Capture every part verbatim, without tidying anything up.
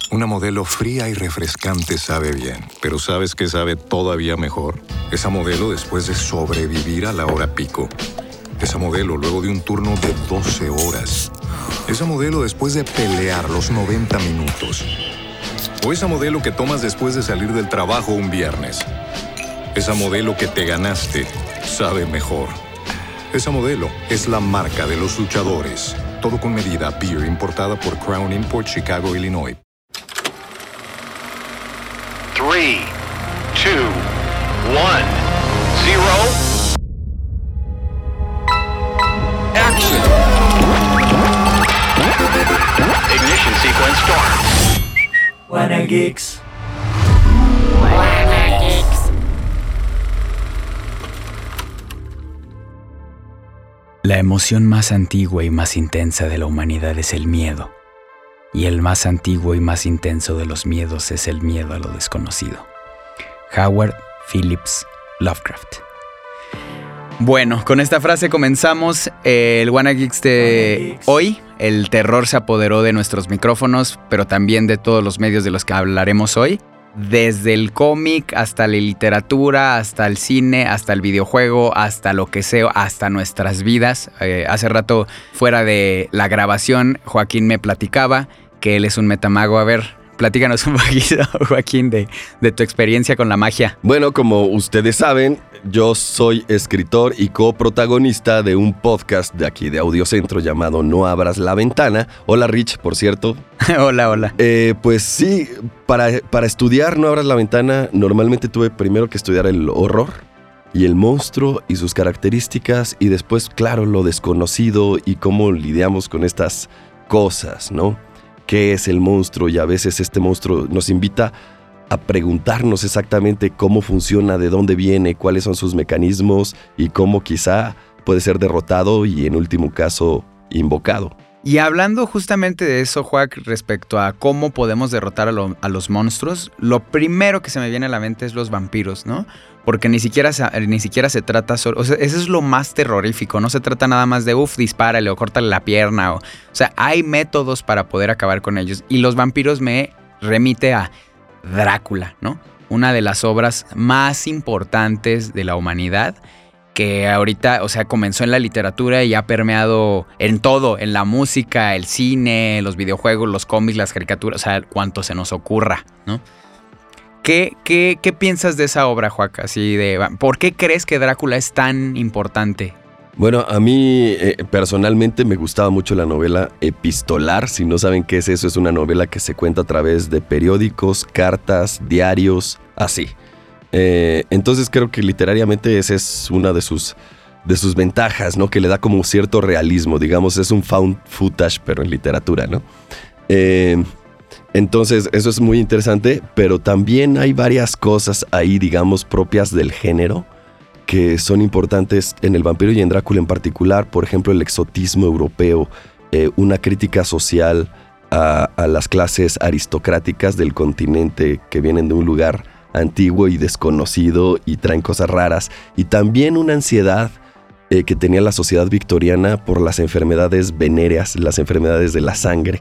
Una modelo fría y refrescante sabe bien, pero ¿sabes qué sabe todavía mejor? Esa modelo después de sobrevivir a la hora pico. Esa modelo luego de un turno de doce horas. Esa modelo después de pelear los noventa minutos. O esa modelo que tomas después de salir del trabajo un viernes. Esa modelo que te ganaste sabe mejor. Esa modelo es la marca de los luchadores. Todo con medida. Beer importada por Crown Import, Chicago, Illinois. Three, two, one, zero. Action. Ignition sequence start. Wanna Geeks. Wanna Geeks. La emoción más antigua y más intensa de la humanidad es el miedo. Y el más antiguo y más intenso de los miedos es el miedo a lo desconocido. Howard Phillips Lovecraft. Bueno, con esta frase comenzamos el Wanna Geeks de hoy. El terror se apoderó de nuestros micrófonos, pero también de todos los medios de los que hablaremos hoy. Desde el cómic hasta la literatura, hasta el cine, hasta el videojuego, hasta lo que sea, hasta nuestras vidas. Eh, hace rato, fuera de la grabación, Joaquín me platicaba que él es un metamago. A ver, platícanos un poquito, Joaquín, de, de tu experiencia con la magia. Bueno, como ustedes saben, yo soy escritor y coprotagonista de un podcast de aquí de Audiocentro llamado No Abras la Ventana. Hola, Rich, por cierto. Hola, hola. Eh, pues sí, para, para estudiar No Abras la Ventana, normalmente tuve primero que estudiar el horror y el monstruo y sus características, y después, claro, lo desconocido y cómo lidiamos con estas cosas, ¿no? ¿Qué es el monstruo? Y a veces este monstruo nos invita a preguntarnos exactamente cómo funciona, de dónde viene, cuáles son sus mecanismos y cómo quizá puede ser derrotado y en último caso invocado. Y hablando justamente de eso, Joac, respecto a cómo podemos derrotar a, lo, a los monstruos, lo primero que se me viene a la mente es los vampiros, ¿no? Porque ni siquiera se, ni siquiera se trata solo... O sea, eso es lo más terrorífico. No se trata nada más de, uff, dispárale o córtale la pierna. O, o sea, hay métodos para poder acabar con ellos. Y los vampiros me remite a Drácula, ¿no? Una de las obras más importantes de la humanidad, que ahorita, o sea, comenzó en la literatura y ha permeado en todo, en la música, el cine, los videojuegos, los cómics, las caricaturas, o sea, cuanto se nos ocurra, ¿no? ¿Qué, qué, qué piensas de esa obra, Joaquín? Así de, ¿por qué crees que Drácula es tan importante? Bueno, a mí eh, personalmente me gustaba mucho la novela epistolar. Si no saben qué es eso, es una novela que se cuenta a través de periódicos, cartas, diarios, así. Eh, entonces creo que literariamente esa es una de sus, de sus ventajas, ¿no? Que le da como cierto realismo, digamos, es un found footage, pero en literatura, ¿no? Eh, entonces eso es muy interesante, pero también hay varias cosas ahí, digamos, propias del género, que son importantes en el vampiro y en Drácula en particular. Por ejemplo, el exotismo europeo, eh, una crítica social a, a las clases aristocráticas del continente que vienen de un lugar antiguo y desconocido y traen cosas raras, y también una ansiedad eh, que tenía la sociedad victoriana por las enfermedades venéreas, las enfermedades de la sangre.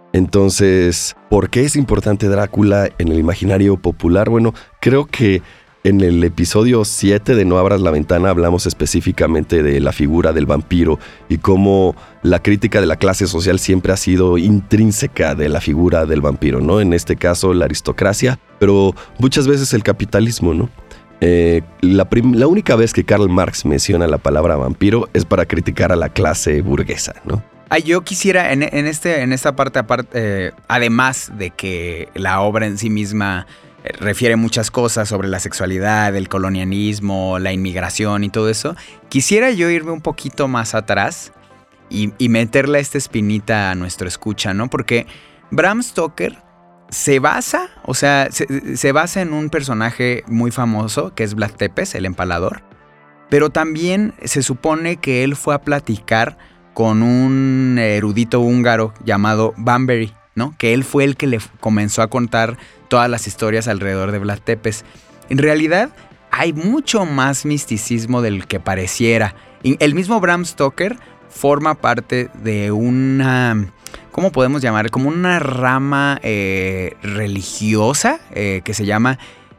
Entonces, ¿por qué es importante Drácula en el imaginario popular? Bueno, creo que en el episodio siete de No Abras la Ventana hablamos específicamente de la figura del vampiro y cómo la crítica de la clase social siempre ha sido intrínseca de la figura del vampiro, ¿no? En este caso, la aristocracia, pero muchas veces el capitalismo, ¿no? Eh, la, prim- la única vez que Karl Marx menciona la palabra vampiro es para criticar a la clase burguesa, ¿no? Ah, yo quisiera, en, en, este, en esta parte, aparte, eh, además de que la obra en sí misma eh, refiere muchas cosas sobre la sexualidad, el colonialismo, la inmigración y todo eso, quisiera yo irme un poquito más atrás y, y meterle esta espinita a nuestro escucha, ¿no? Porque Bram Stoker se basa, o sea, se, se basa en un personaje muy famoso que es Vlad Tepes, el empalador, pero también se supone que él fue a platicar con un erudito húngaro llamado Banbury, ¿no? Que él fue el que le comenzó a contar todas las historias alrededor de Vlad Tepes. En realidad, hay mucho más misticismo del que pareciera. El mismo Bram Stoker forma parte de una, ¿cómo podemos llamar? Como una rama eh, religiosa eh, que se llama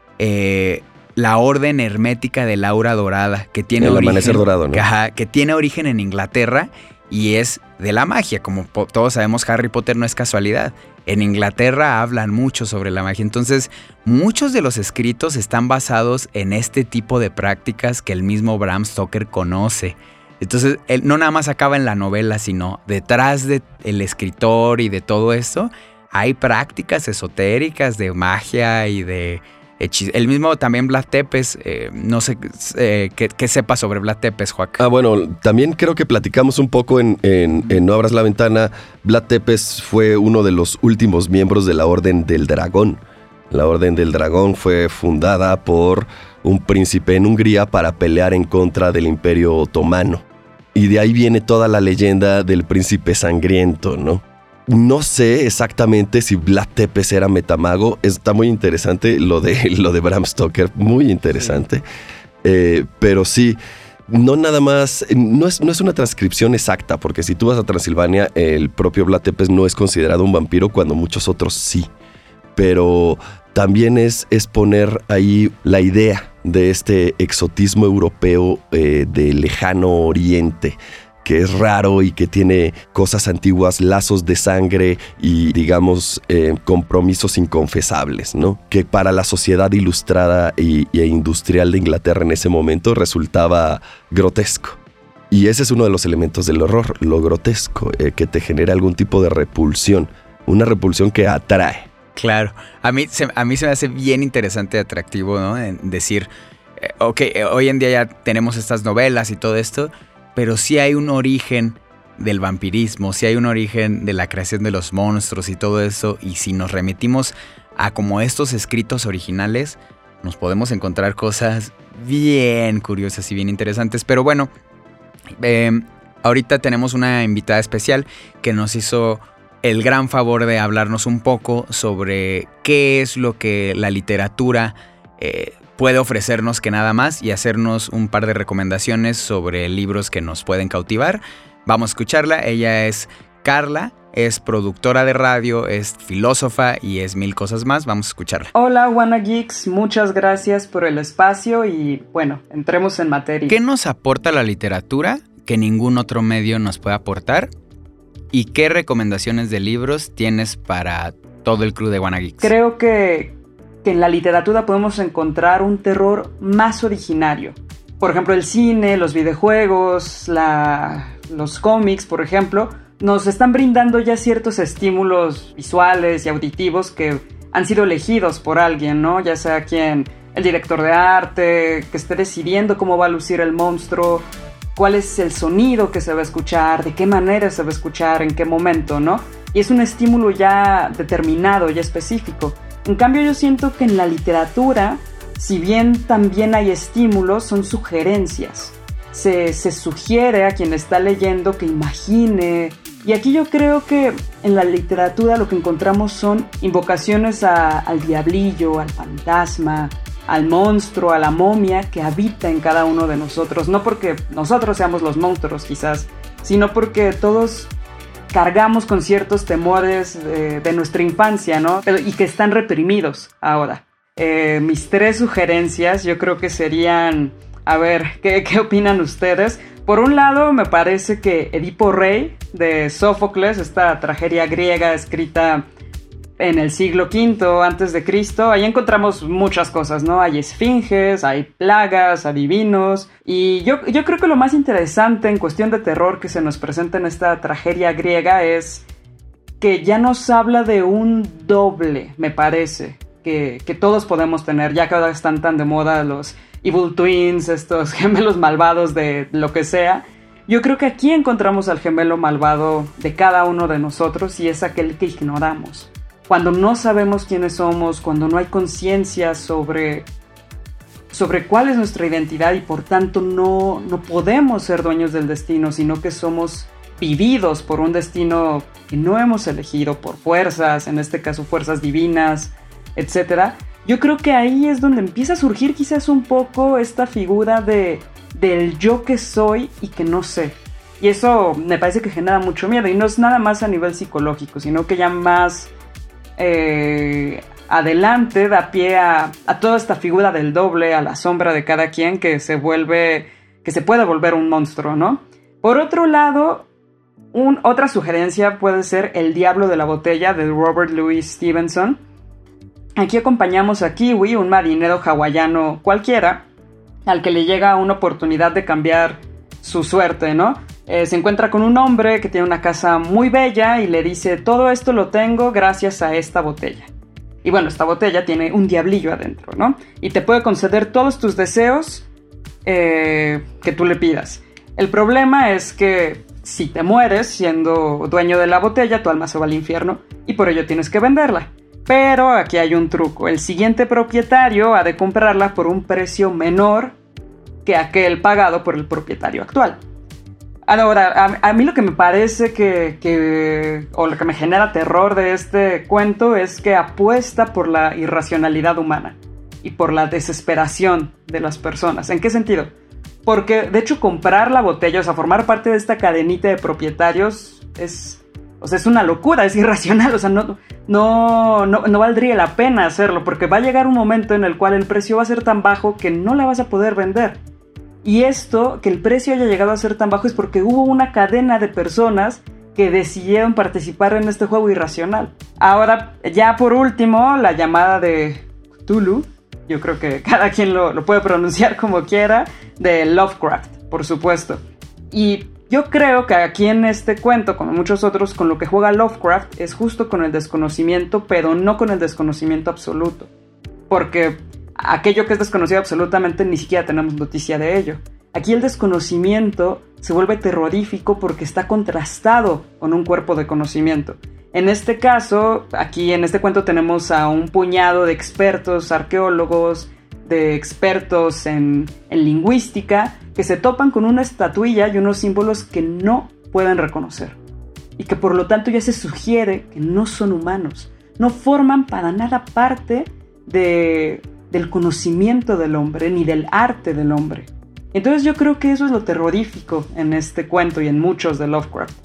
eh, la Orden Hermética del Aura Dorada, que tiene El origen, amanecer dorado, ¿no? que, ajá, que tiene origen en Inglaterra y es de la magia. Como po- todos sabemos, Harry Potter no es casualidad. En Inglaterra hablan mucho sobre la magia. Entonces, muchos de los escritos están basados en este tipo de prácticas que el mismo Bram Stoker conoce. Entonces, él no nada más acaba en la novela, sino detrás del escritor y de todo esto, hay prácticas esotéricas de magia y de hechizos. El mismo también Vlad Tepes, eh, no sé eh, qué, qué sepa sobre Vlad Tepes, Joaquín. Ah, bueno, también creo que platicamos un poco en, en, en No Abras la Ventana. Vlad Tepes fue uno de los últimos miembros de la Orden del Dragón. La Orden del Dragón fue fundada por un príncipe en Hungría para pelear en contra del Imperio Otomano. Y de ahí viene toda la leyenda del príncipe sangriento, ¿no? No sé exactamente si Vlad Tepes era metamago. Está muy interesante lo de, lo de Bram Stoker, muy interesante. Sí. Eh, pero sí, no nada más, no es, no es una transcripción exacta, porque si tú vas a Transilvania, el propio Vlad Tepes no es considerado un vampiro cuando muchos otros sí. Pero también es, es poner ahí la idea de este exotismo europeo eh, del lejano oriente, que es raro y que tiene cosas antiguas, lazos de sangre y, digamos, eh, compromisos inconfesables, ¿no? Que para la sociedad ilustrada y, e industrial de Inglaterra en ese momento resultaba grotesco. Y ese es uno de los elementos del horror, lo grotesco, eh, que te genera algún tipo de repulsión, una repulsión que atrae. Claro, a mí se, a mí se me hace bien interesante y atractivo, ¿no? En decir, eh, ok, eh, hoy en día ya tenemos estas novelas y todo esto, pero sí hay un origen del vampirismo, sí hay un origen de la creación de los monstruos y todo eso, y si nos remitimos a como estos escritos originales, nos podemos encontrar cosas bien curiosas y bien interesantes. Pero bueno, eh, ahorita tenemos una invitada especial que nos hizo el gran favor de hablarnos un poco sobre qué es lo que la literatura eh, puede ofrecernos que nada más y hacernos un par de recomendaciones sobre libros que nos pueden cautivar. Vamos a escucharla. Ella es Carla, es productora de radio, es filósofa y es mil cosas más. Vamos a escucharla. Hola, Wanna Geeks, muchas gracias por el espacio y bueno, entremos en materia. ¿Qué nos aporta la literatura que ningún otro medio nos puede aportar? ¿Y qué recomendaciones de libros tienes para todo el crew de Wanna Geeks? Creo que, que en la literatura podemos encontrar un terror más originario. Por ejemplo, el cine, los videojuegos, la, los cómics, por ejemplo, nos están brindando ya ciertos estímulos visuales y auditivos que han sido elegidos por alguien, ¿no? Ya sea quien, el director de arte, que esté decidiendo cómo va a lucir el monstruo, cuál es el sonido que se va a escuchar, de qué manera se va a escuchar, en qué momento, ¿no? Y es un estímulo ya determinado, ya específico. En cambio, yo siento que en la literatura, si bien también hay estímulos, son sugerencias. Se, se sugiere a quien está leyendo que imagine. Y aquí yo creo que en la literatura lo que encontramos son invocaciones a, al diablillo, al fantasma, al monstruo, a la momia que habita en cada uno de nosotros. No porque nosotros seamos los monstruos quizás, sino porque todos cargamos con ciertos temores de, de nuestra infancia, ¿no? Pero, y que están reprimidos ahora. Eh, mis tres sugerencias yo creo que serían, a ver, ¿qué, qué opinan ustedes? Por un lado, me parece que Edipo Rey de Sófocles, esta tragedia griega escrita en el siglo quinto antes de Cristo, ahí encontramos muchas cosas, ¿no? Hay esfinges, hay plagas, adivinos, y yo, yo creo que lo más interesante en cuestión de terror que se nos presenta en esta tragedia griega es que ya nos habla de un doble, me parece, que, que todos podemos tener, ya que ahora están tan de moda los Evil Twins, estos gemelos malvados de lo que sea. Yo creo que aquí encontramos al gemelo malvado de cada uno de nosotros y es aquel que ignoramos. Cuando no sabemos quiénes somos, cuando no hay conciencia sobre, sobre cuál es nuestra identidad y por tanto no, no podemos ser dueños del destino, sino que somos vividos por un destino que no hemos elegido, por fuerzas, en este caso fuerzas divinas, etcétera. Yo creo que ahí es donde empieza a surgir quizás un poco esta figura de, del yo que soy y que no sé. Y eso me parece que genera mucho miedo. Y no es nada más a nivel psicológico, sino que ya más eh, adelante da pie a, a toda esta figura del doble, a la sombra de cada quien que se vuelve, que se puede volver un monstruo, ¿no? Por otro lado, un, otra sugerencia puede ser El diablo de la botella de Robert Louis Stevenson. Aquí acompañamos a Kiwi, un marinero hawaiano cualquiera, al que le llega una oportunidad de cambiar su suerte, ¿no? Eh, se encuentra con un hombre que tiene una casa muy bella y le dice: todo esto lo tengo gracias a esta botella. Y bueno, esta botella tiene un diablillo adentro, ¿no? Y te puede conceder todos tus deseos eh, que tú le pidas. El problema es que si te mueres siendo dueño de la botella, tu alma se va al infierno y por ello tienes que venderla. Pero aquí hay un truco. El siguiente propietario ha de comprarla por un precio menor que aquel pagado por el propietario actual. Ahora, a, a mí lo que me parece que, que, o lo que me genera terror de este cuento es que apuesta por la irracionalidad humana y por la desesperación de las personas. ¿En qué sentido? Porque, de hecho, comprar la botella, o sea, formar parte de esta cadenita de propietarios es, o sea, es una locura, es irracional, o sea, no, no, no, no valdría la pena hacerlo, porque va a llegar un momento en el cual el precio va a ser tan bajo que no la vas a poder vender. Y esto, que el precio haya llegado a ser tan bajo, es porque hubo una cadena de personas que decidieron participar en este juego irracional. Ahora, ya por último, la llamada de Cthulhu, yo creo que cada quien lo, lo puede pronunciar como quiera, de Lovecraft, por supuesto. Y yo creo que aquí en este cuento, como muchos otros, con lo que juega Lovecraft es justo con el desconocimiento, pero no con el desconocimiento absoluto. Porque aquello que es desconocido absolutamente ni siquiera tenemos noticia de ello. Aquí el desconocimiento se vuelve terrorífico porque está contrastado con un cuerpo de conocimiento. En este caso, aquí en este cuento tenemos a un puñado de expertos, arqueólogos, de expertos en, en lingüística, que se topan con una estatuilla y unos símbolos que no pueden reconocer. Y que por lo tanto ya se sugiere que no son humanos. No forman para nada parte de... del conocimiento del hombre, ni del arte del hombre. Entonces yo creo que eso es lo terrorífico en este cuento y en muchos de Lovecraft.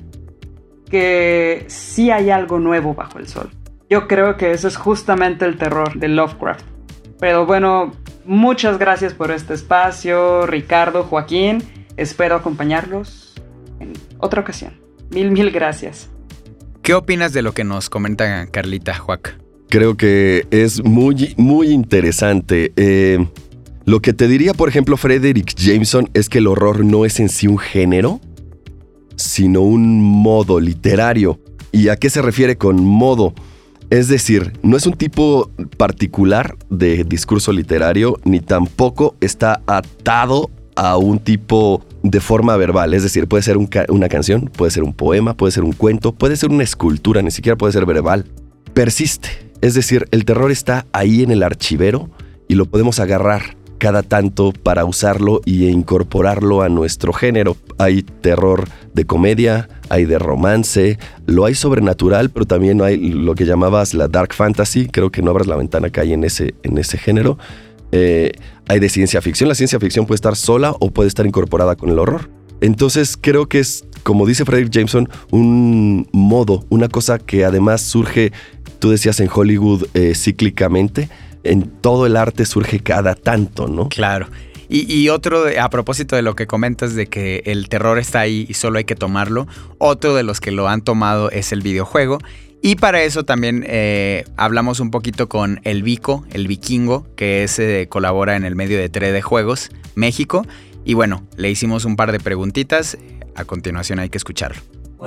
Que sí hay algo nuevo bajo el sol. Yo creo que eso es justamente el terror de Lovecraft. Pero bueno, muchas gracias por este espacio, Ricardo, Joaquín. Espero acompañarlos en otra ocasión. Mil, mil gracias. ¿Qué opinas de lo que nos comenta Carlita, Joac? Creo que es muy, muy interesante. Eh, lo que te diría, por ejemplo, Frederick Jameson, es que el horror no es en sí un género, sino un modo literario. ¿Y a qué se refiere con modo? Es decir, no es un tipo particular de discurso literario, ni tampoco está atado a un tipo de forma verbal. Es decir, puede ser un ca- una canción, puede ser un poema, puede ser un cuento, puede ser una escultura, ni siquiera puede ser verbal. Persiste. Es decir, el terror está ahí en el archivero y lo podemos agarrar cada tanto para usarlo e incorporarlo a nuestro género. Hay terror de comedia, hay de romance, lo hay sobrenatural, pero también hay lo que llamabas la dark fantasy. Creo que No abras la ventana cae en ese, en ese género. Eh, hay de ciencia ficción. La ciencia ficción puede estar sola o puede estar incorporada con el horror. Entonces creo que es, como dice Frederick Jameson, un modo, una cosa que además surge, tú decías en Hollywood, eh, cíclicamente. En todo el arte surge cada tanto, ¿no? Claro. Y, y otro, a propósito de lo que comentas de que el terror está ahí y solo hay que tomarlo, otro de los que lo han tomado es el videojuego. Y para eso también eh, hablamos un poquito con el Vico, el Vikingo, que es, eh, colabora en el medio de tres D Juegos México. Y bueno, le hicimos un par de preguntitas. A continuación hay que escucharlo.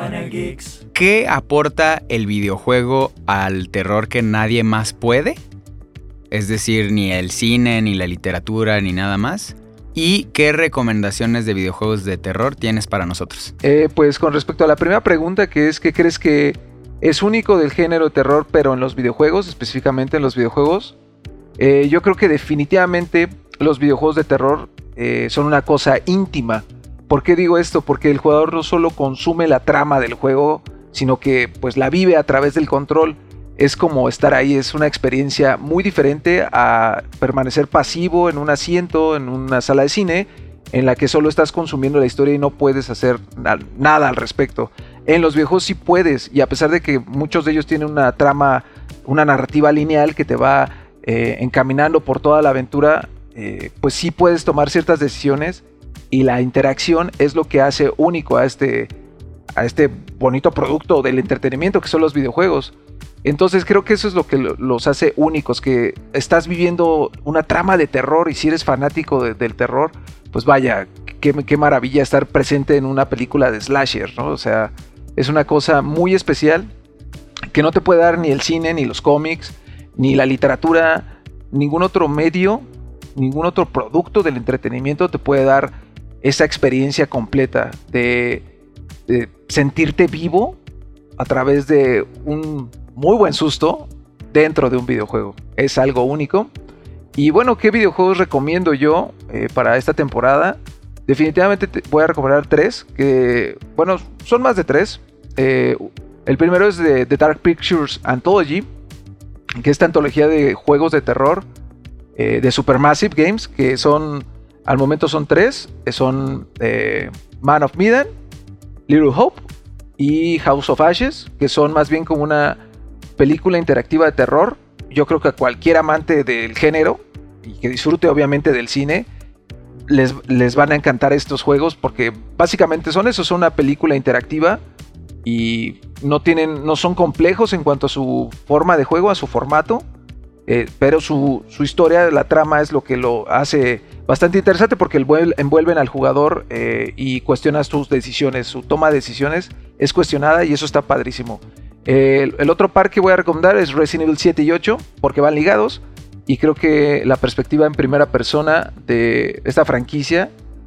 ¿Qué aporta el videojuego al terror que nadie más puede? Es decir, ni el cine, ni la literatura, ni nada más. ¿Y qué recomendaciones de videojuegos de terror tienes para nosotros? Eh, pues con respecto a la primera pregunta, que es ¿qué crees que es único del género de terror, pero en los videojuegos, específicamente en los videojuegos? Eh, yo creo que definitivamente los videojuegos de terror eh, son una cosa íntima. ¿Por qué digo esto? Porque el jugador no solo consume la trama del juego, sino que pues la vive a través del control. Es como estar ahí, es una experiencia muy diferente a permanecer pasivo en un asiento, en una sala de cine, en la que solo estás consumiendo la historia y no puedes hacer na- nada al respecto. En los videojuegos sí puedes, y a pesar de que muchos de ellos tienen una trama, una narrativa lineal que te va eh, encaminando por toda la aventura, eh, pues sí puedes tomar ciertas decisiones, y la interacción es lo que hace único a este, a este bonito producto del entretenimiento que son los videojuegos. Entonces creo que eso es lo que los hace únicos, que estás viviendo una trama de terror, y si eres fanático de, del terror, pues vaya, qué, qué maravilla estar presente en una película de slasher, ¿no? O sea, es una cosa muy especial que no te puede dar ni el cine, ni los cómics, ni la literatura, ningún otro medio, ningún otro producto del entretenimiento te puede dar esa experiencia completa de, de sentirte vivo a través de un muy buen susto dentro de un videojuego. Es algo único. Y bueno, ¿qué videojuegos recomiendo yo eh, para esta temporada? Definitivamente te voy a recomendar tres, que bueno, son más de tres. Eh, el primero es de The Dark Pictures Anthology, que es esta antología de juegos de terror eh, de Supermassive Games, que son, al momento son tres, son eh, Man of Medan, Little Hope y House of Ashes, que son más bien como una película interactiva de terror. Yo creo que a cualquier amante del género y que disfrute obviamente del cine les, les van a encantar estos juegos, porque básicamente son eso, son una película interactiva y no tienen, no son complejos en cuanto a su forma de juego, a su formato, eh, pero su, su historia, la trama es lo que lo hace bastante interesante, porque envuelven al jugador eh, y cuestionas tus decisiones, su toma de decisiones es cuestionada y eso está padrísimo. El, el otro par que voy a recomendar es Resident Evil siete y ocho, porque van ligados, y creo que la perspectiva en primera persona de esta franquicia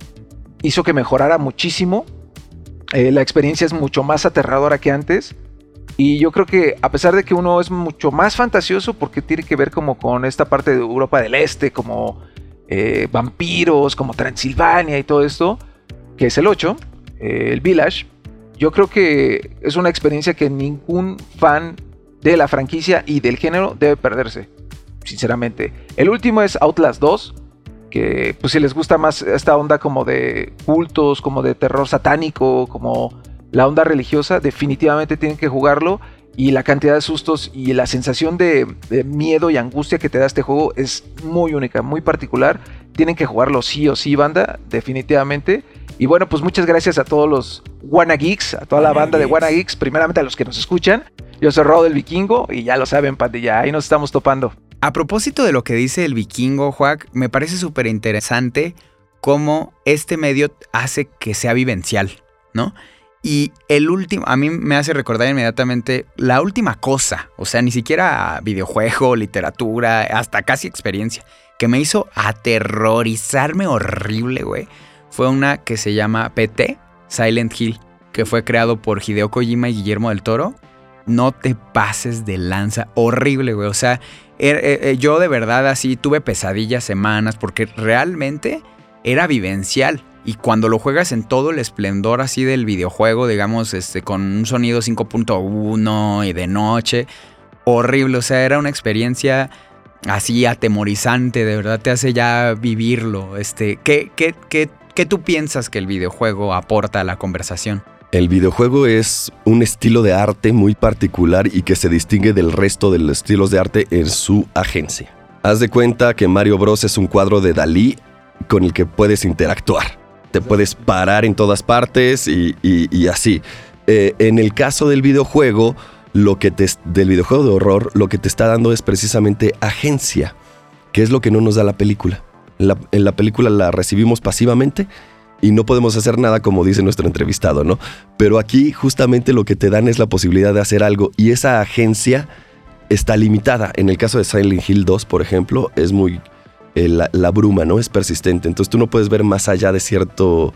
hizo que mejorara muchísimo. Eh, la experiencia es mucho más aterradora que antes, y yo creo que a pesar de que uno es mucho más fantasioso, porque tiene que ver como con esta parte de Europa del Este, como eh, vampiros, como Transilvania y todo esto, que es el ocho, eh, el Village. Yo creo que es una experiencia que ningún fan de la franquicia y del género debe perderse, sinceramente. El último es Outlast dos, que pues si les gusta más esta onda como de cultos, como de terror satánico, como la onda religiosa, definitivamente tienen que jugarlo. Y la cantidad de sustos y la sensación de, de miedo y angustia que te da este juego es muy única, muy particular. Tienen que jugarlo sí o sí, banda, definitivamente. Y bueno, pues muchas gracias a todos los Wanna Geeks, a toda la banda de Wanna Geeks, primeramente a los que nos escuchan. Yo soy Rodo el Vikingo y ya lo saben, pandilla, ahí nos estamos topando. A propósito de lo que dice el Vikingo, Juac, me parece súper interesante cómo este medio hace que sea vivencial, ¿no? Y el último, a mí me hace recordar inmediatamente la última cosa, o sea, ni siquiera videojuego, literatura, hasta casi experiencia, que me hizo aterrorizarme horrible, güey. Fue una que se llama P T, Silent Hill, que fue creado por Hideo Kojima y Guillermo del Toro. No te pases de lanza, horrible, güey. O sea, er, er, yo de verdad así tuve pesadillas semanas porque realmente era vivencial. Y cuando lo juegas en todo el esplendor así del videojuego, digamos, este, con un sonido cinco punto uno y de noche, horrible. O sea, era una experiencia así atemorizante, de verdad te hace ya vivirlo. Este, ¿qué, qué, qué, qué tú piensas que el videojuego aporta a la conversación? El videojuego es un estilo de arte muy particular y que se distingue del resto de los estilos de arte en su agencia. Haz de cuenta que Mario Bros. Es un cuadro de Dalí con el que puedes interactuar. Te puedes parar en todas partes y, y, y así. Eh, en el caso del videojuego, lo que te, del videojuego de horror, lo que te está dando es precisamente agencia, que es lo que no nos da la película. La, en la película la recibimos pasivamente y no podemos hacer nada, como dice nuestro entrevistado, ¿no? Pero aquí justamente lo que te dan es la posibilidad de hacer algo, y esa agencia está limitada. En el caso de Silent Hill dos, por ejemplo, es muy... Eh, la, la bruma, ¿no? Es persistente. Entonces tú no puedes ver más allá de cierto...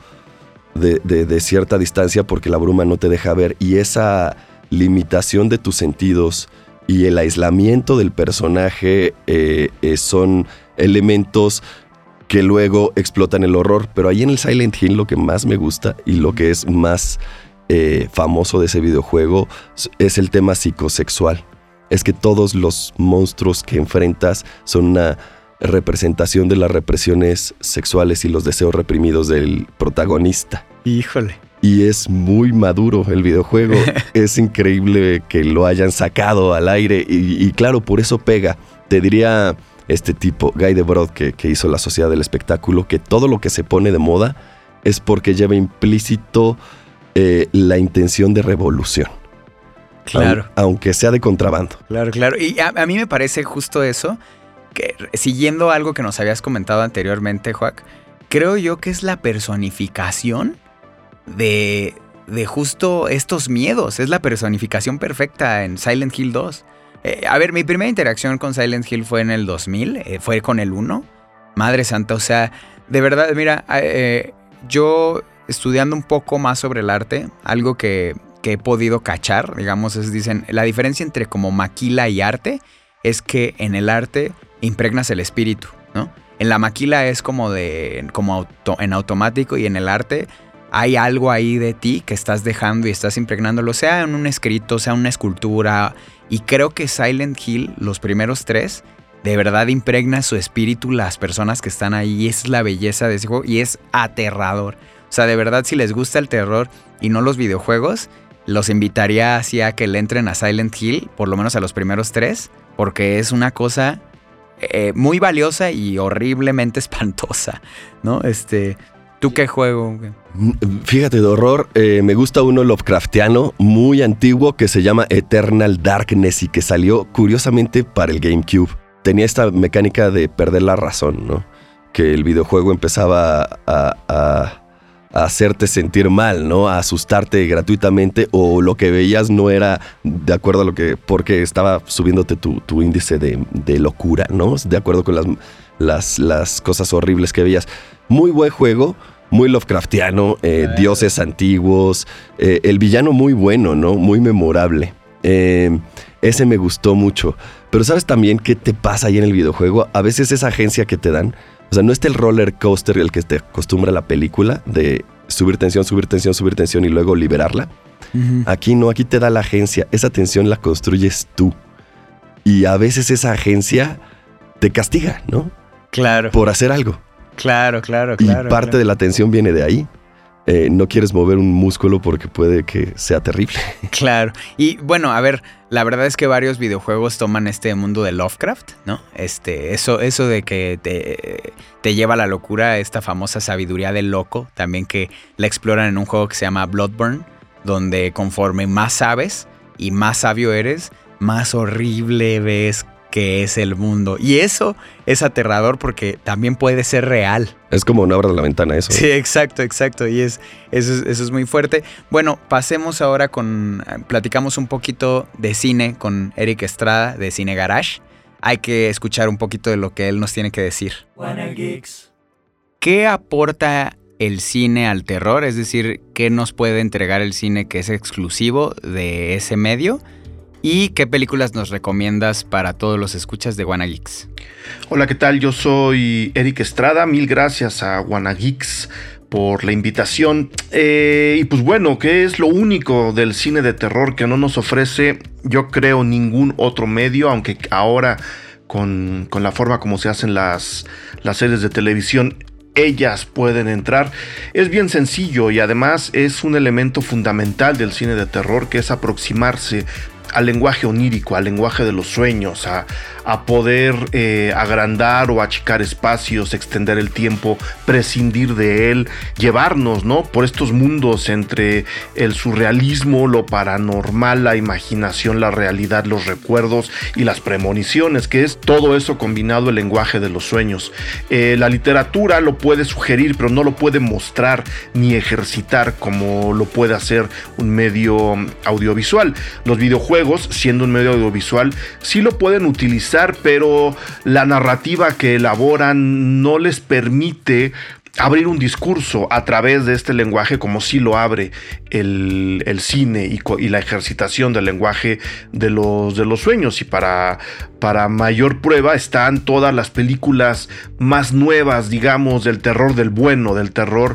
De, de, de cierta distancia, porque la bruma no te deja ver. Y esa limitación de tus sentidos y el aislamiento del personaje eh, eh, son elementos que luego explotan el horror. Pero ahí en el Silent Hill lo que más me gusta y lo que es más eh, famoso de ese videojuego es el tema psicosexual. Es que todos los monstruos que enfrentas son una representación de las represiones sexuales y los deseos reprimidos del protagonista. Híjole. Y es muy maduro el videojuego. Es increíble que lo hayan sacado al aire y, y claro, por eso pega. Te diría este tipo, Guy Debord, que, que hizo La Sociedad del Espectáculo, que todo lo que se pone de moda es porque lleva implícito eh, la intención de revolución. Claro. Aun, aunque sea de contrabando. Claro, claro. Y a, a mí me parece justo eso, que siguiendo algo que nos habías comentado anteriormente, Joac, creo yo que es la personificación de, de justo estos miedos. Es la personificación perfecta en Silent Hill dos. Eh, a ver, mi primera interacción con Silent Hill fue en el dos mil, eh, fue con el uno. Madre santa, o sea, de verdad, mira, eh, yo estudiando un poco más sobre el arte, algo que, que he podido cachar, digamos, es, dicen, la diferencia entre como maquila y arte es que en el arte impregnas el espíritu, ¿no? En la maquila es como de como auto, en automático, y en el arte hay algo ahí de ti que estás dejando y estás impregnándolo, sea en un escrito, sea en una escultura. Y creo que Silent Hill, los primeros tres, de verdad impregna su espíritu las personas que están ahí. Y esa es la belleza de ese juego y es aterrador. O sea, de verdad, si les gusta el terror y no los videojuegos, los invitaría así a que le entren a Silent Hill, por lo menos a los primeros tres, porque es una cosa eh, muy valiosa y horriblemente espantosa, ¿no? Este, ¿tú qué juego? Fíjate, de horror, eh, me gusta uno Lovecraftiano muy antiguo que se llama Eternal Darkness y que salió curiosamente para el GameCube. Tenía esta mecánica de perder la razón, ¿no? Que el videojuego empezaba a, a, a hacerte sentir mal, ¿no? A asustarte gratuitamente, o lo que veías no era de acuerdo a lo que... porque estaba subiéndote tu, tu índice de, de locura, ¿no? De acuerdo con las, las, las cosas horribles que veías. Muy buen juego, muy Lovecraftiano, eh, dioses antiguos, eh, el villano muy bueno, ¿no? Muy memorable. Eh, ese me gustó mucho. Pero ¿sabes también qué te pasa ahí en el videojuego? A veces esa agencia que te dan, o sea, no está el roller coaster el que te acostumbra la película de subir tensión, subir tensión, subir tensión y luego liberarla. Uh-huh. Aquí no, aquí te da la agencia. Esa tensión la construyes tú. Y a veces esa agencia te castiga, ¿no? Claro. Por hacer algo. Claro, claro, y claro. Y parte claro. de la tensión viene de ahí. Eh, no quieres mover un músculo porque puede que sea terrible. Claro. Y bueno, a ver, la verdad es que varios videojuegos toman este mundo de Lovecraft, ¿no? Este, eso, eso de que te, te lleva a la locura, esta famosa sabiduría del loco, también que la exploran en un juego que se llama Bloodborne, donde conforme más sabes y más sabio eres, más horrible ves que es el mundo. Y eso es aterrador porque también puede ser real. Es como no abras la ventana, eso. Sí, exacto, exacto. Y es, eso, es, eso es muy fuerte. Bueno, pasemos ahora con... Platicamos un poquito de cine con Eric Estrada de Cine Garage. Hay que escuchar un poquito de lo que él nos tiene que decir. ¿Qué aporta el cine al terror? Es decir, ¿qué nos puede entregar el cine que es exclusivo de ese medio? ¿Y qué películas nos recomiendas para todos los escuchas de WannaGeeks? Hola, ¿qué tal? Yo soy Eric Estrada. Mil gracias a WannaGeeks por la invitación. Eh, y pues bueno, ¿qué es lo único del cine de terror que no nos ofrece, yo creo, ningún otro medio? Aunque ahora con, con la forma como se hacen las, las series de televisión, ellas pueden entrar. Es bien sencillo y además es un elemento fundamental del cine de terror, que es aproximarse al lenguaje onírico, al lenguaje de los sueños, a, a poder eh, agrandar o achicar espacios, extender el tiempo, prescindir de él, llevarnos, ¿no?, por estos mundos entre el surrealismo, lo paranormal, la imaginación, la realidad, los recuerdos y las premoniciones, que es todo eso combinado, el lenguaje de los sueños. Eh, la literatura lo puede sugerir, pero no lo puede mostrar ni ejercitar como lo puede hacer un medio audiovisual. Los videojuegos, siendo un medio audiovisual, sí lo pueden utilizar, pero la narrativa que elaboran no les permite abrir un discurso a través de este lenguaje como sí lo abre el, el cine y, y la ejercitación del lenguaje de los, de los sueños. Y para, para mayor prueba están todas las películas más nuevas, digamos, del terror del bueno, del terror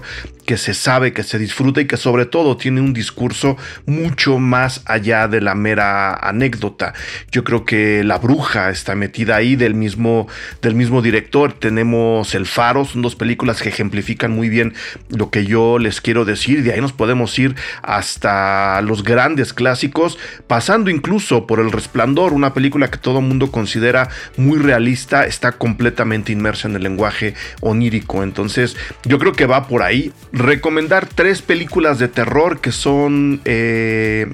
que se sabe, que se disfruta y que sobre todo tiene un discurso mucho más allá de la mera anécdota. Yo creo que La Bruja está metida ahí del mismo, del mismo director. Tenemos El Faro, son dos películas que ejemplifican muy bien lo que yo les quiero decir. De ahí nos podemos ir hasta los grandes clásicos, pasando incluso por El Resplandor, una película que todo el mundo considera muy realista, está completamente inmersa en el lenguaje onírico. Entonces yo creo que va por ahí. Recomendar tres películas de terror que son... Eh,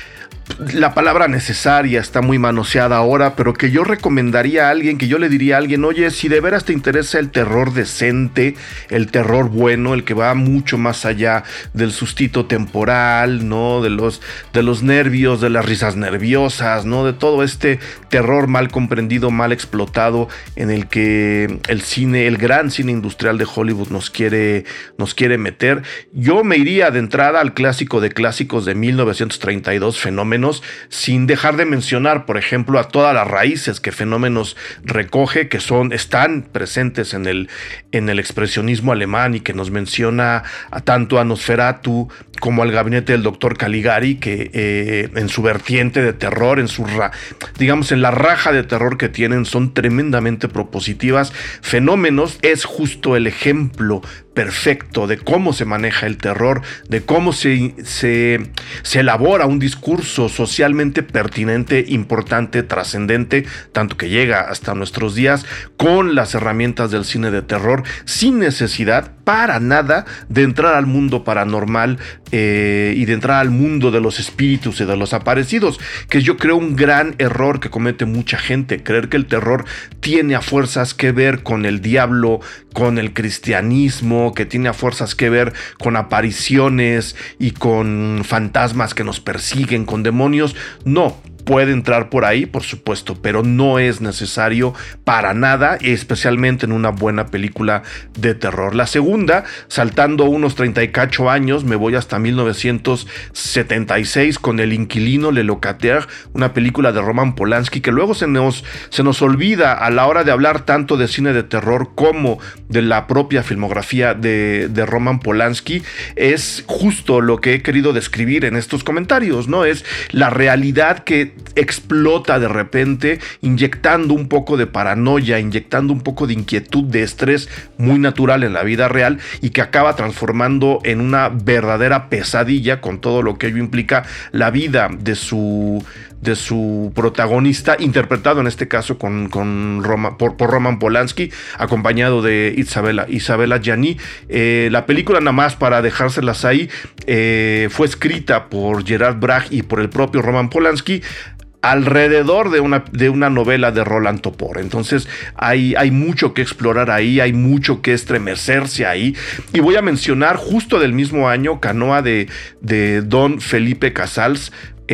la palabra necesaria está muy manoseada ahora, pero que yo recomendaría a alguien, que yo le diría a alguien, oye, si de veras te interesa el terror decente, el terror bueno, el que va mucho más allá del sustito temporal, ¿no? De los, de los nervios, de las risas nerviosas, ¿no? De todo este terror mal comprendido, mal explotado, en el que el cine, el gran cine industrial de Hollywood nos quiere, nos quiere meter. Yo me iría de entrada al clásico de clásicos de mil novecientos treinta y dos, Fenómenos, sin dejar de mencionar, por ejemplo, a todas las raíces que Fenómenos recoge, que son, están presentes en el, en el expresionismo alemán y que nos menciona a tanto a Nosferatu como al gabinete del doctor Caligari, que eh, en su vertiente de terror, en su ra- digamos en la raja de terror que tienen, son tremendamente propositivas. Fenómenos es justo el ejemplo perfecto de cómo se maneja el terror, de cómo se, se, se elabora un discurso socialmente pertinente, importante, trascendente, tanto que llega hasta nuestros días, con las herramientas del cine de terror, sin necesidad para nada de entrar al mundo paranormal eh, y de entrar al mundo de los espíritus y de los aparecidos, que yo creo un gran error que comete mucha gente, creer que el terror tiene a fuerzas que ver con el diablo, con el cristianismo, que tiene a fuerzas que ver con apariciones y con fantasmas que nos persiguen, con demonios. No. Puede entrar por ahí, por supuesto, pero no es necesario para nada, especialmente en una buena película de terror. La segunda, saltando unos treinta y cacho años, me voy hasta mil novecientos setenta y seis con El Inquilino, Le Locataire, una película de Roman Polanski que luego se nos, se nos olvida a la hora de hablar tanto de cine de terror como de la propia filmografía de, de Roman Polanski. Es justo lo que he querido describir en estos comentarios, ¿no? Es la realidad que explota de repente, inyectando un poco de paranoia, inyectando un poco de inquietud, de estrés muy natural en la vida real y que acaba transformando en una verdadera pesadilla con todo lo que ello implica la vida de su, de su protagonista, interpretado en este caso con, con Roma, por, por Roman Polanski, acompañado de Isabella, Isabella Gianni. Eh, la película, nada más para dejárselas ahí, eh, fue escrita por Gerard Brach y por el propio Roman Polanski, alrededor de una, de una novela de Roland Topor. Entonces hay, hay mucho que explorar ahí, hay mucho que estremecerse ahí. Y voy a mencionar justo del mismo año Canoa de, de Don Felipe Casals,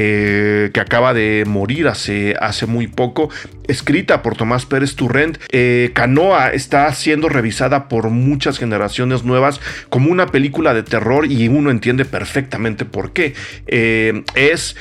Eh, que acaba de morir hace, hace muy poco, escrita por Tomás Pérez Turrent. eh, Canoa está siendo revisada por muchas generaciones nuevas como una película de terror y uno entiende perfectamente por qué. Eh, es,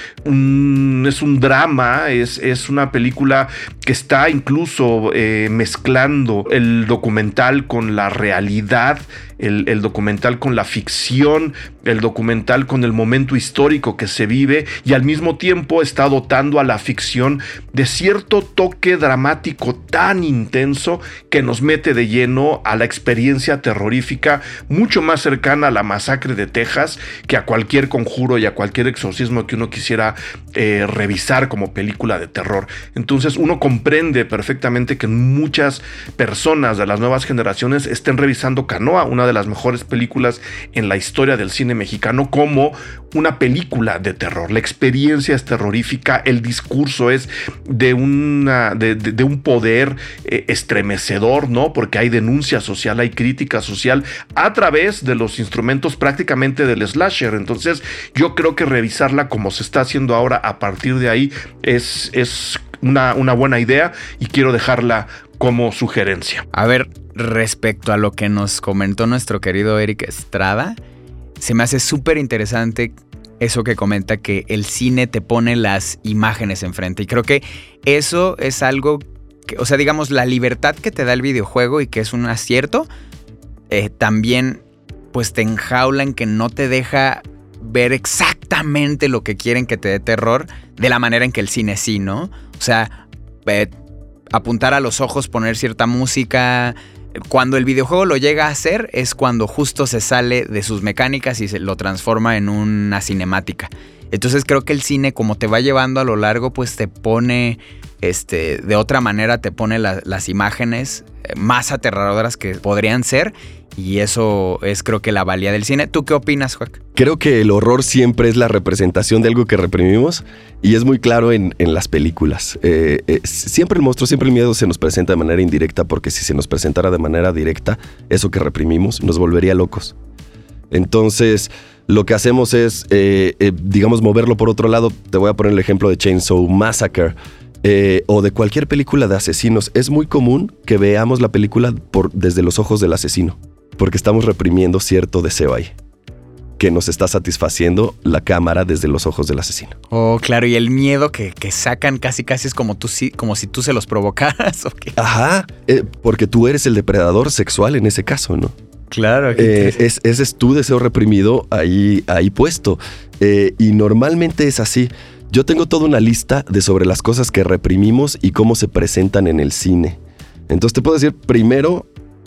un, es un drama, es, es una película que está incluso eh, mezclando el documental con la realidad, el, el documental con la ficción, el documental con el momento histórico que se vive, y al mismo tiempo está dotando a la ficción de cierto toque dramático tan intenso que nos mete de lleno a la experiencia terrorífica, mucho más cercana a la masacre de Texas que a cualquier conjuro y a cualquier exorcismo que uno quisiera eh, revisar como película de terror. Entonces uno comprende perfectamente que muchas personas de las nuevas generaciones estén revisando Canoa, una de las mejores películas en la historia del cine mexicano, como una película de terror. La experiencia es terrorífica, el discurso es de, una, de, de, de un poder eh, estremecedor, ¿no? Porque hay denuncia social, hay crítica social a través de los instrumentos prácticamente del slasher. Entonces yo creo que revisarla como se está haciendo ahora a partir de ahí es, es una, una buena idea, y quiero dejarla como sugerencia. A ver, respecto a lo que nos comentó nuestro querido Eric Estrada, se me hace súper interesante eso que comenta, que el cine te pone las imágenes enfrente. Y creo que eso es algo que, o sea, digamos, la libertad que te da el videojuego y que es un acierto, eh, también pues te enjaula en que no te deja ver exactamente lo que quieren que te dé terror de la manera en que el cine sí, ¿no? O sea, eh, apuntar a los ojos, poner cierta música. Cuando el videojuego lo llega a hacer es cuando justo se sale de sus mecánicas y se lo transforma en una cinemática. Entonces creo que el cine, como te va llevando a lo largo, pues te pone, este, de otra manera te pone la, las imágenes más aterradoras que podrían ser. Y eso es, creo que, la valía del cine. ¿Tú qué opinas, Joaquín? Creo que el horror siempre es la representación de algo que reprimimos y es muy claro en, en las películas. Eh, eh, siempre el monstruo, siempre el miedo se nos presenta de manera indirecta, porque si se nos presentara de manera directa, eso que reprimimos nos volvería locos. Entonces, lo que hacemos es, eh, eh, digamos, moverlo por otro lado. Te voy a poner el ejemplo de Chainsaw Massacre. Eh, o de cualquier película de asesinos. Es muy común que veamos la película por, desde los ojos del asesino, porque estamos reprimiendo cierto deseo ahí, que nos está satisfaciendo la cámara desde los ojos del asesino. Oh, claro, y el miedo que, que sacan casi casi es como, tú, como si tú se los provocaras, ¿o qué? Ajá, eh, porque tú eres el depredador sexual en ese caso, ¿no? Claro. Eh, es, ese es tu deseo reprimido ahí, ahí puesto. Eh, y normalmente es así. Yo tengo toda una lista de sobre las cosas que reprimimos y cómo se presentan en el cine. Entonces te puedo decir, primero,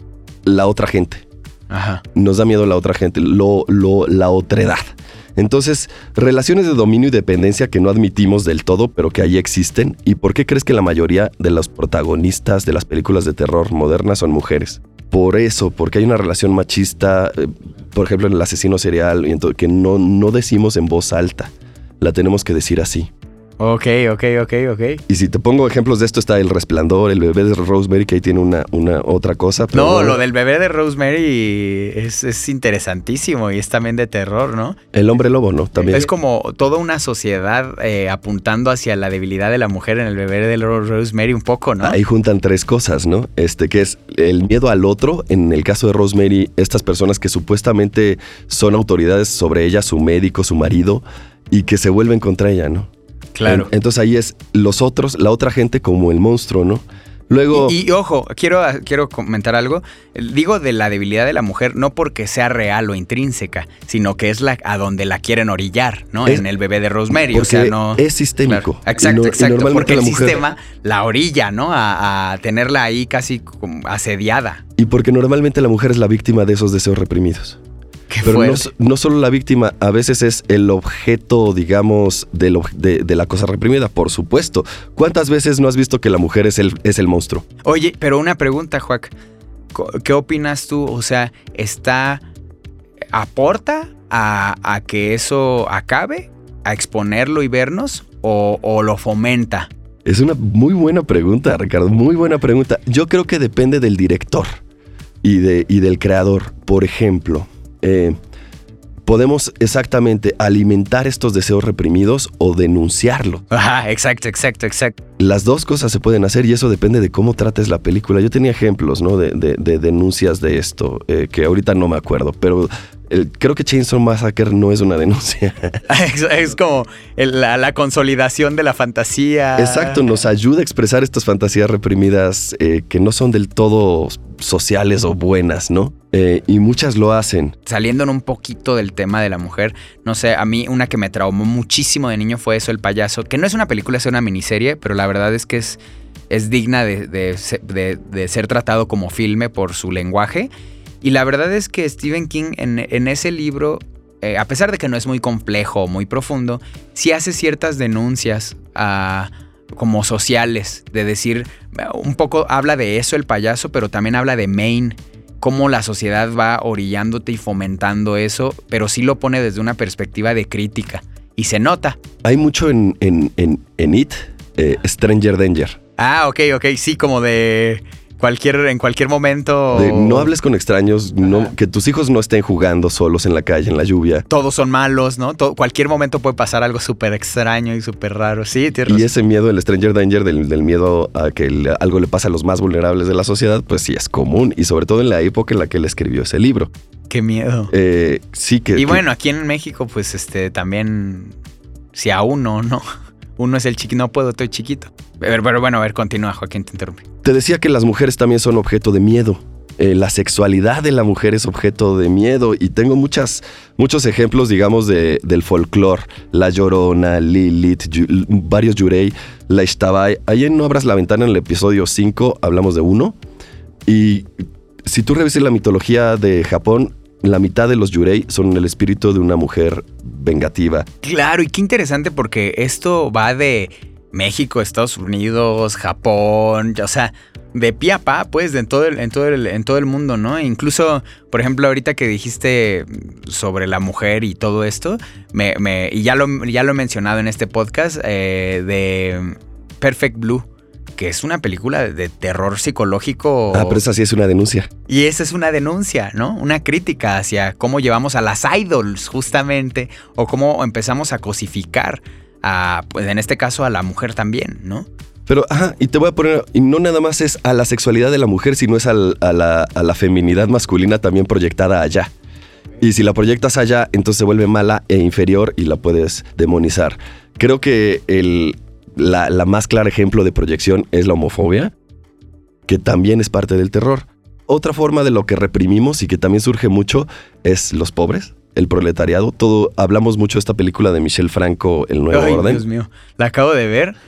la otra gente. Ajá. Nos da miedo la otra gente, lo, lo, la otredad. Entonces, relaciones de dominio y dependencia que no admitimos del todo, pero que ahí existen. ¿Y por qué crees que la mayoría de los protagonistas de las películas de terror modernas son mujeres? Por eso, porque hay una relación machista, eh, por ejemplo, en el asesino serial, que no, no decimos en voz alta. La tenemos que decir así. Ok, ok, ok, ok. Y si te pongo ejemplos de esto, está El Resplandor, El bebé de Rosemary, que ahí tiene una, una otra cosa. Pero no, bueno, lo del bebé de Rosemary es, es interesantísimo y es también de terror, ¿no? El hombre lobo, ¿no? También. Es como toda una sociedad eh, apuntando hacia la debilidad de la mujer en El bebé de Rosemary un poco, ¿no? Ahí juntan tres cosas, ¿no? Este, que es el miedo al otro. En el caso de Rosemary, estas personas que supuestamente son autoridades sobre ella, su médico, su marido, y que se vuelven contra ella, ¿no? Claro. Entonces ahí es los otros, la otra gente como el monstruo, ¿no? Luego... Y, y ojo, quiero, quiero comentar algo. Digo de la debilidad de la mujer no porque sea real o intrínseca, sino que es la a donde la quieren orillar, ¿no? Es, en el bebé de Rosemary. Porque o sea, no, es sistémico. Claro. Exacto, y no, exacto. Y porque el mujer, sistema la orilla, ¿no? A, a tenerla ahí casi como asediada. Y porque normalmente la mujer es la víctima de esos deseos reprimidos. Qué Pero no, fuerte. no solo la víctima, a veces es el objeto, digamos, de, lo, de, de la cosa reprimida, por supuesto. ¿Cuántas veces no has visto que la mujer es el, es el monstruo? Oye, pero una pregunta, Joac. ¿Qué opinas tú? O sea, ¿está aporta a, a que eso acabe? ¿A exponerlo y vernos? ¿O, o lo fomenta? Es una muy buena pregunta, Ricardo, muy buena pregunta. Yo creo que depende del director y, de, y del creador. Por ejemplo... Eh, podemos exactamente alimentar estos deseos reprimidos o denunciarlos. Ajá, exacto, exacto, exacto. Las dos cosas se pueden hacer y eso depende de cómo trates la película. Yo tenía ejemplos, ¿no? de, de, de denuncias de esto, eh, que ahorita no me acuerdo, pero eh, creo que Chainsaw Massacre no es una denuncia. Es, es como el, la, la consolidación de la fantasía. Exacto, nos ayuda a expresar estas fantasías reprimidas eh, que no son del todo sociales o buenas, ¿no? Eh, y muchas lo hacen. Saliendo un poquito del tema de la mujer, no sé, a mí una que me traumó muchísimo de niño fue eso, El Payaso, que no es una película, es una miniserie, pero la verdad es que es, es digna de, de, de, de ser tratado como filme por su lenguaje. Y la verdad es que Stephen King en, en ese libro, eh, a pesar de que no es muy complejo o muy profundo, sí hace ciertas denuncias a... como sociales, de decir, un poco habla de eso El Payaso, pero también habla de Maine, cómo la sociedad va orillándote y fomentando eso, pero sí lo pone desde una perspectiva de crítica, y se nota. Hay mucho en, en, en, en It, eh, Stranger Danger. Ah, ok, ok, sí, como de... Cualquier, en cualquier momento... De no hables con extraños, no, que tus hijos no estén jugando solos en la calle, en la lluvia. Todos son malos, ¿no? Todo, cualquier momento puede pasar algo súper extraño y súper raro. Sí, tienes razón. Y ese miedo, el Stranger Danger, del, del miedo a que le, algo le pase a los más vulnerables de la sociedad, pues sí es común. Y sobre todo en la época en la que él escribió ese libro. Qué miedo. Eh, sí que... Y que, bueno, aquí en México, pues este también... Si a uno, ¿no? Uno es el chiquito, no puedo, estoy chiquito. Pero, pero bueno, a ver, continúa, Joaquín, te interrumpí. Te decía que las mujeres también son objeto de miedo. Eh, la sexualidad de la mujer es objeto de miedo y tengo muchas, muchos ejemplos, digamos, de, del folclore. La Llorona, Lilith, yu, varios yurei, la Ishtabai. Ahí en No abras la ventana, en el episodio cinco, hablamos de uno. Y si tú revisas la mitología de Japón, la mitad de los yurei son el espíritu de una mujer vengativa. Claro, y qué interesante porque esto va de México, Estados Unidos, Japón, o sea, de pie a pa, pues, en todo el, en todo el, en todo el mundo, ¿no? Incluso, por ejemplo, ahorita que dijiste sobre la mujer y todo esto, me, me, y ya lo, ya lo he mencionado en este podcast, eh, de Perfect Blue, que es una película de terror psicológico. Ah, pero esa sí es una denuncia. Y esa es una denuncia, ¿no? Una crítica hacia cómo llevamos a las idols, justamente, o cómo empezamos a cosificar a, pues en este caso, a la mujer también, ¿no? Pero, ajá, y te voy a poner, y no nada más es a la sexualidad de la mujer, sino es al, a, la, a la feminidad masculina también proyectada allá. Y si la proyectas allá, entonces se vuelve mala e inferior y la puedes demonizar. Creo que el, la, la más clara ejemplo de proyección es la homofobia, que también es parte del terror. Otra forma de lo que reprimimos y que también surge mucho es los pobres, el proletariado. Todo, hablamos mucho de esta película de Michel Franco, El Nuevo Ay, Orden. Dios mío, la acabo de ver.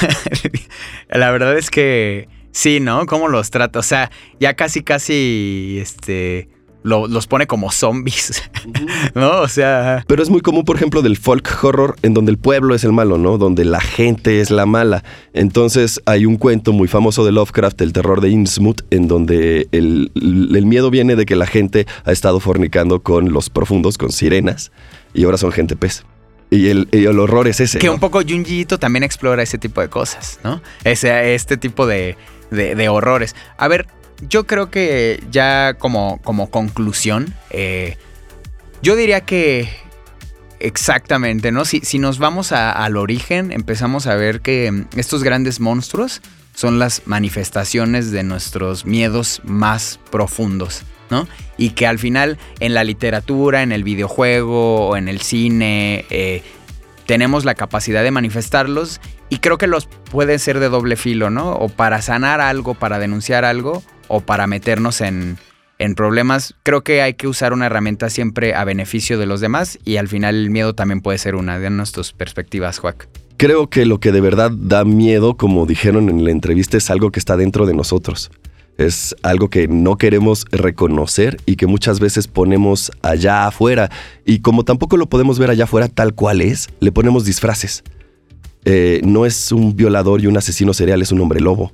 La verdad es que sí, ¿no? ¿Cómo los trata? O sea, ya casi, casi, este, lo, los pone como zombies, ¿no? O sea... Pero es muy común, por ejemplo, del folk horror, en donde el pueblo es el malo, ¿no? Donde la gente es la mala. Entonces hay un cuento muy famoso de Lovecraft, El terror de Innsmouth, en donde el, el miedo viene de que la gente ha estado fornicando con los profundos, con sirenas, y ahora son gente pez. Y el, y el horror es ese, que ¿no? Un poco Junji Ito también explora ese tipo de cosas, ¿no? Ese, este tipo de, de, de horrores. A ver, yo creo que ya como, como conclusión, eh, yo diría que exactamente, ¿no? Si, si nos vamos a, al origen, empezamos a ver que estos grandes monstruos son las manifestaciones de nuestros miedos más profundos, ¿no? Y que al final en la literatura, en el videojuego o en el cine eh, tenemos la capacidad de manifestarlos y creo que los puede ser de doble filo, ¿no? O para sanar algo, para denunciar algo o para meternos en, en problemas. Creo que hay que usar una herramienta siempre a beneficio de los demás y al final el miedo también puede ser una de nuestras perspectivas, Juac. Creo que lo que de verdad da miedo, como dijeron en la entrevista, es algo que está dentro de nosotros. Es algo que no queremos reconocer y que muchas veces ponemos allá afuera. Y como tampoco lo podemos ver allá afuera tal cual es, le ponemos disfraces. Eh, no es un violador y un asesino serial, es un hombre lobo.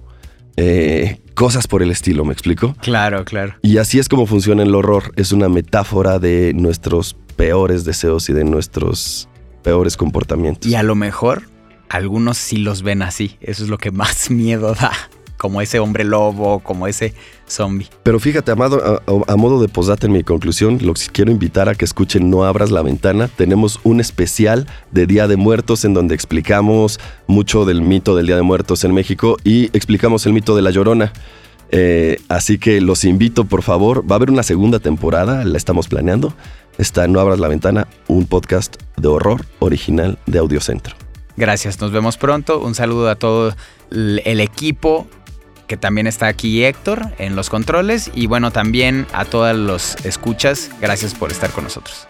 Eh, cosas por el estilo, ¿me explico? Claro, claro. Y así es como funciona el horror. Es una metáfora de nuestros peores deseos y de nuestros peores comportamientos. Y a lo mejor algunos sí los ven así. Eso es lo que más miedo da. Como ese hombre lobo, como ese zombie. Pero fíjate, Amado, a, a modo de posdata en mi conclusión, los quiero invitar a que escuchen No abras la ventana. Tenemos un especial de Día de Muertos en donde explicamos mucho del mito del Día de Muertos en México y explicamos el mito de La Llorona. Eh, así que los invito, por favor. Va a haber una segunda temporada, la estamos planeando. Está No abras la ventana, un podcast de horror original de Audiocentro. Gracias, nos vemos pronto. Un saludo a todo el equipo, que también está aquí Héctor en los controles, y bueno, también a todos los escuchas, gracias por estar con nosotros.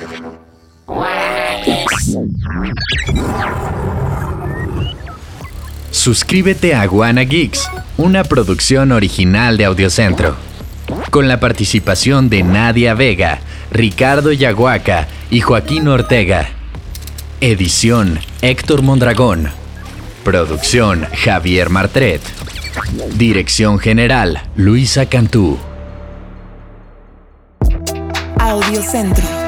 Suscríbete a Wanna Geeks, una producción original de Audiocentro, con la participación de Nadia Vega, Ricardo Yaguaca y Joaquín Ortega. Edición Héctor Mondragón. Producción Javier Martret. Dirección General Luisa Cantú. Audiocentro.